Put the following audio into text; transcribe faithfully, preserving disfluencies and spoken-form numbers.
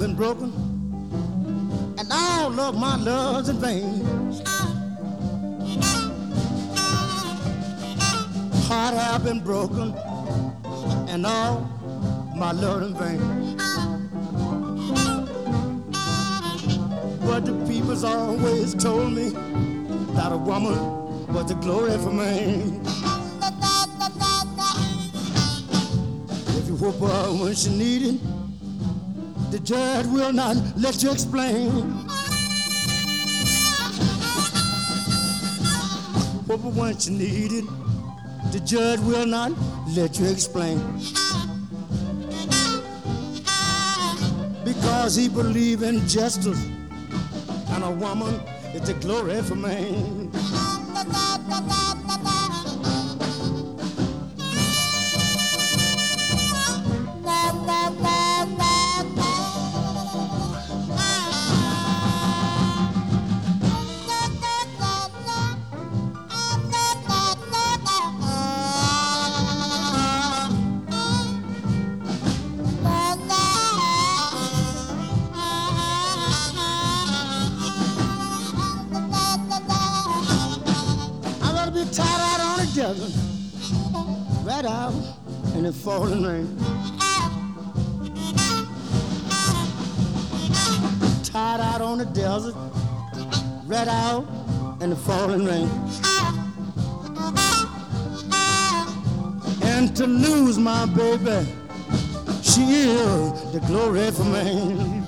been broken, and all of my love's in vain. Heart have been broken, and all my love in vain. But the people's always told me that a woman was the glory for me. If you whoop her when she needed, the judge will not let you explain. Whoop her when she needed, the judge will not let you explain. Because he believes in justice, and a woman is the glory for man. Right out in the falling rain. Tied out on the desert, right out in the falling rain. And to lose my baby, she is the glory for me.